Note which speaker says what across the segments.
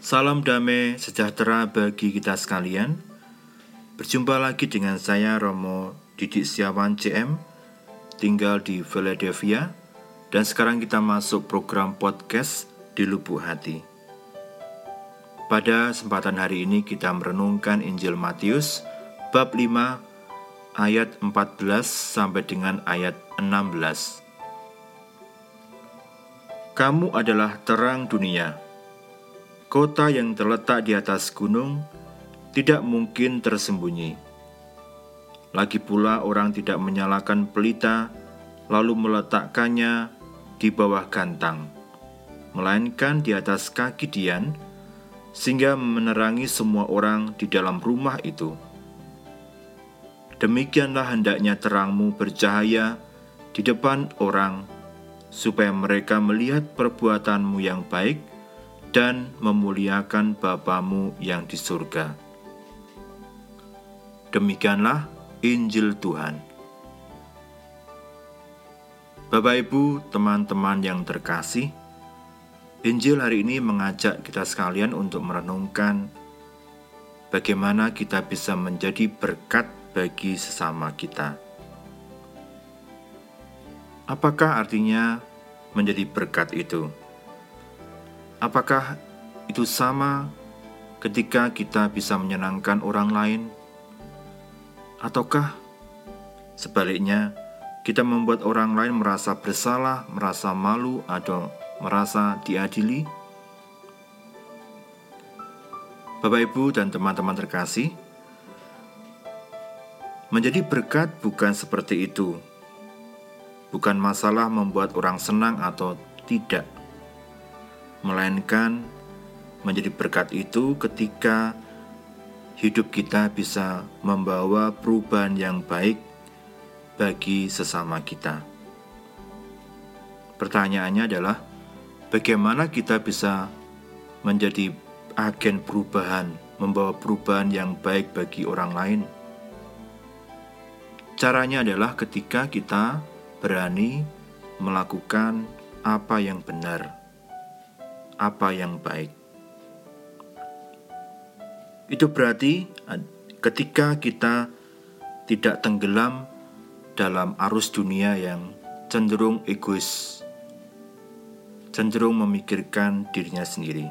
Speaker 1: Salam damai sejahtera bagi kita sekalian. Berjumpa lagi dengan saya Romo Didik Setiawan CM, tinggal di Philadelphia, dan sekarang kita masuk program podcast di Lubuk Hati. Pada kesempatan hari ini kita merenungkan Injil Matius bab 5 ayat 14 sampai dengan ayat 16. Kamu adalah terang dunia. Kota yang terletak di atas gunung tidak mungkin tersembunyi. Lagi pula orang tidak menyalakan pelita lalu meletakkannya di bawah gantang, melainkan di atas kaki dian, sehingga menerangi semua orang di dalam rumah itu. Demikianlah hendaknya terangmu bercahaya di depan orang, supaya mereka melihat perbuatanmu yang baik dan memuliakan Bapamu yang di surga. Demikianlah Injil Tuhan. Bapak Ibu, teman-teman yang terkasih, Injil hari ini mengajak kita sekalian untuk merenungkan bagaimana kita bisa menjadi berkat bagi sesama kita. Apakah artinya menjadi berkat itu? Apakah itu sama ketika kita bisa menyenangkan orang lain? Ataukah sebaliknya kita membuat orang lain merasa bersalah, merasa malu, atau merasa diadili? Bapak, Ibu, dan teman-teman terkasih, menjadi berkat bukan seperti itu. Bukan masalah membuat orang senang atau tidak, melainkan menjadi berkat itu ketika hidup kita bisa membawa perubahan yang baik bagi sesama kita. Pertanyaannya adalah, bagaimana kita bisa menjadi agen perubahan, membawa perubahan yang baik bagi orang lain? Caranya adalah ketika kita berani melakukan apa yang benar, apa yang baik. Itu berarti ketika kita tidak tenggelam dalam arus dunia yang cenderung egois, cenderung memikirkan dirinya sendiri.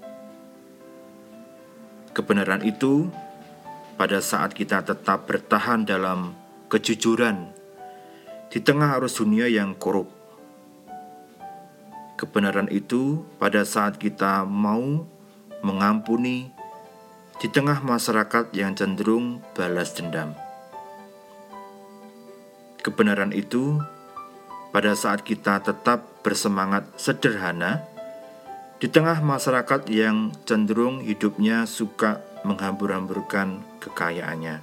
Speaker 1: Kebenaran itu pada saat kita tetap bertahan dalam kejujuran di tengah arus dunia yang korup. Kebenaran itu pada saat kita mau mengampuni di tengah masyarakat yang cenderung balas dendam. Kebenaran itu pada saat kita tetap bersemangat sederhana di tengah masyarakat yang cenderung hidupnya suka menghambur-hamburkan kekayaannya.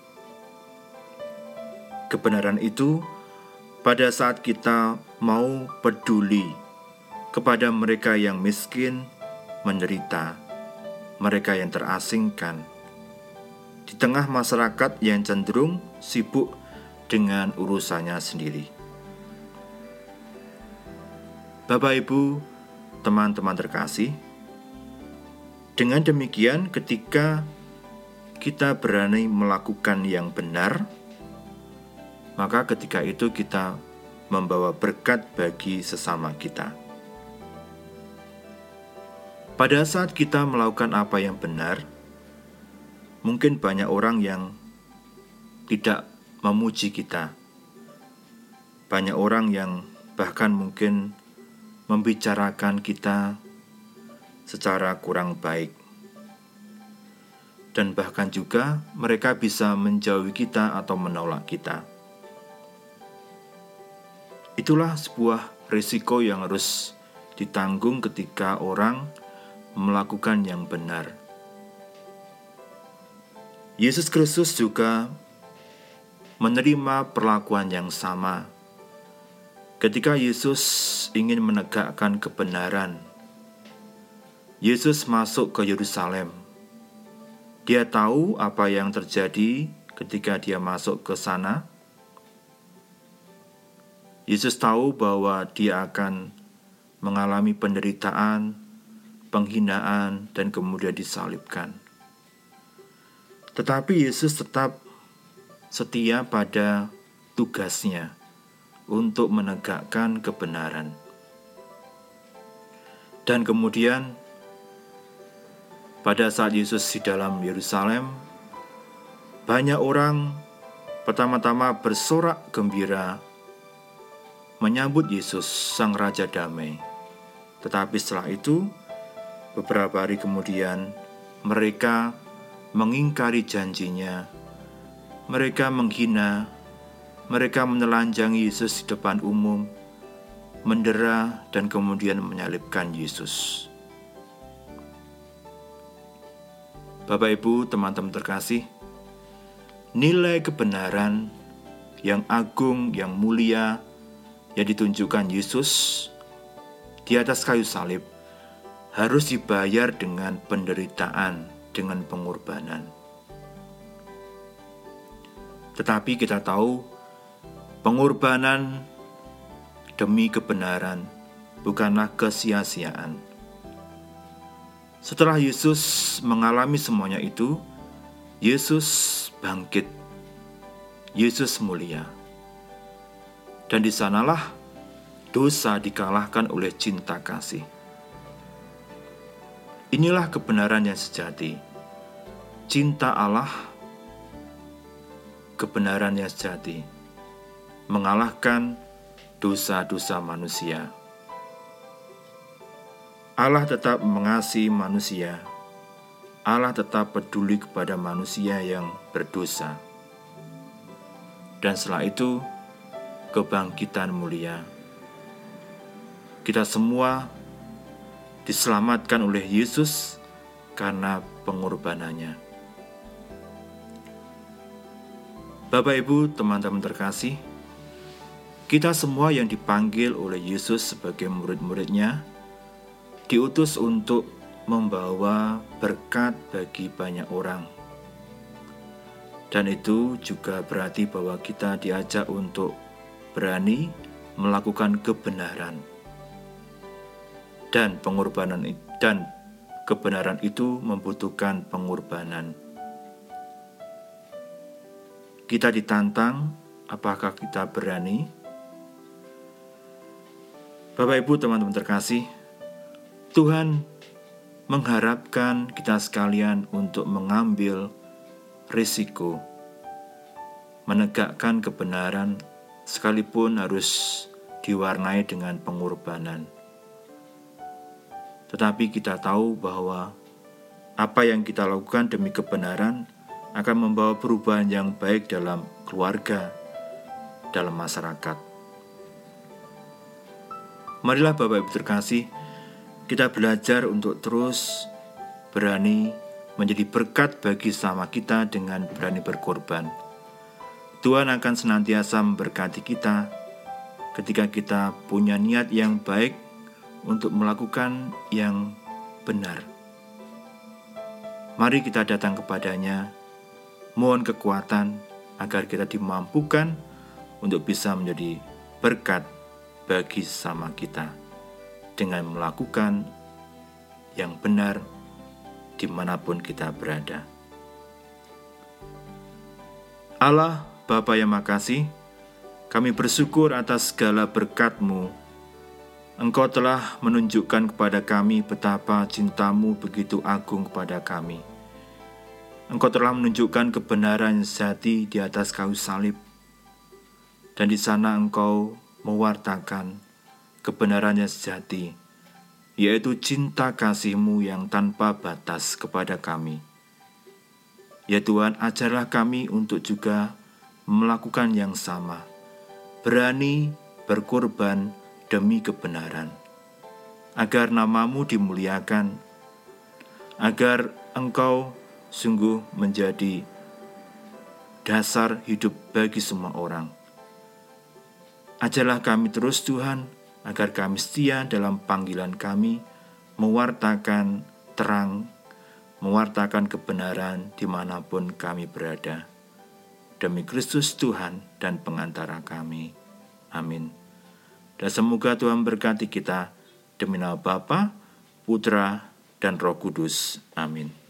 Speaker 1: Kebenaran itu pada saat kita mau peduli kepada mereka yang miskin, menderita, mereka yang terasingkan, di tengah masyarakat yang cenderung sibuk dengan urusannya sendiri. Bapak, Ibu, teman-teman terkasih, dengan demikian ketika kita berani melakukan yang benar, maka ketika itu kita membawa berkat bagi sesama kita. Pada saat kita melakukan apa yang benar, mungkin banyak orang yang tidak memuji kita. Banyak orang yang bahkan mungkin membicarakan kita secara kurang baik. Dan bahkan juga mereka bisa menjauhi kita atau menolak kita. Itulah sebuah risiko yang harus ditanggung ketika orang melakukan yang benar. Yesus Kristus juga menerima perlakuan yang sama. Ketika Yesus ingin menegakkan kebenaran, Yesus masuk ke Yerusalem. Dia tahu apa yang terjadi ketika dia masuk ke sana. Yesus tahu bahwa dia akan mengalami penderitaan, penghinaan, dan kemudian disalibkan. Tetapi Yesus tetap setia pada tugasnya untuk menegakkan kebenaran. Dan kemudian pada saat Yesus di dalam Yerusalem, banyak orang pertama-tama bersorak gembira menyambut Yesus, Sang Raja Damai. Tetapi setelah itu, beberapa hari kemudian, mereka mengingkari janjinya. Mereka menghina, mereka menelanjangi Yesus di depan umum, mendera dan kemudian menyalibkan Yesus. Bapak, Ibu, teman-teman terkasih, nilai kebenaran yang agung, yang mulia, yang ditunjukkan Yesus di atas kayu salib harus dibayar dengan penderitaan, dengan pengorbanan. Tetapi kita tahu pengorbanan demi kebenaran bukanlah kesia-siaan. Setelah Yesus mengalami semuanya itu, Yesus bangkit, Yesus mulia. Dan di sanalah dosa dikalahkan oleh cinta kasih. Inilah kebenaran yang sejati. Cinta Allah, kebenaran yang sejati, mengalahkan dosa-dosa manusia. Allah tetap mengasihi manusia. Allah tetap peduli kepada manusia yang berdosa. Dan setelah itu, kebangkitan mulia. Kita semua diselamatkan oleh Yesus karena pengorbanannya. Bapak, Ibu, teman-teman terkasih, kita semua yang dipanggil oleh Yesus sebagai murid-muridnya, diutus untuk membawa berkat bagi banyak orang. Dan itu juga berarti bahwa kita diajak untuk berani melakukan kebenaran. Dan pengorbanan dan kebenaran itu membutuhkan pengorbanan. Kita ditantang, apakah kita berani? Bapak, Ibu, teman-teman terkasih, Tuhan mengharapkan kita sekalian untuk mengambil risiko, menegakkan kebenaran sekalipun harus diwarnai dengan pengorbanan. Tetapi kita tahu bahwa apa yang kita lakukan demi kebenaran akan membawa perubahan yang baik dalam keluarga, dalam masyarakat. Marilah Bapak Ibu terkasih, kita belajar untuk terus berani menjadi berkat bagi sesama kita dengan berani berkorban. Tuhan akan senantiasa memberkati kita ketika kita punya niat yang baik untuk melakukan yang benar. Mari kita datang kepadanya, mohon kekuatan agar kita dimampukan untuk bisa menjadi berkat bagi sesama kita dengan melakukan yang benar dimanapun kita berada. Allah, Bapa yang makasih, kami bersyukur atas segala berkat-Mu. Engkau telah menunjukkan kepada kami betapa cinta-Mu begitu agung kepada kami. Engkau telah menunjukkan kebenaran sejati di atas kayu salib. Dan di sana Engkau mewartakan kebenaran yang sejati, yaitu cinta kasih-Mu yang tanpa batas kepada kami. Ya Tuhan, ajarlah kami untuk juga melakukan yang sama, berani berkorban demi kebenaran, agar nama-Mu dimuliakan, agar Engkau sungguh menjadi dasar hidup bagi semua orang. Ajarlah kami terus Tuhan, agar kami setia dalam panggilan kami, mewartakan terang, mewartakan kebenaran dimanapun kami berada. Demi Kristus Tuhan dan pengantara kami. Amin. Dan semoga Tuhan berkati kita demi nama Bapa, Putra, dan Roh Kudus. Amin.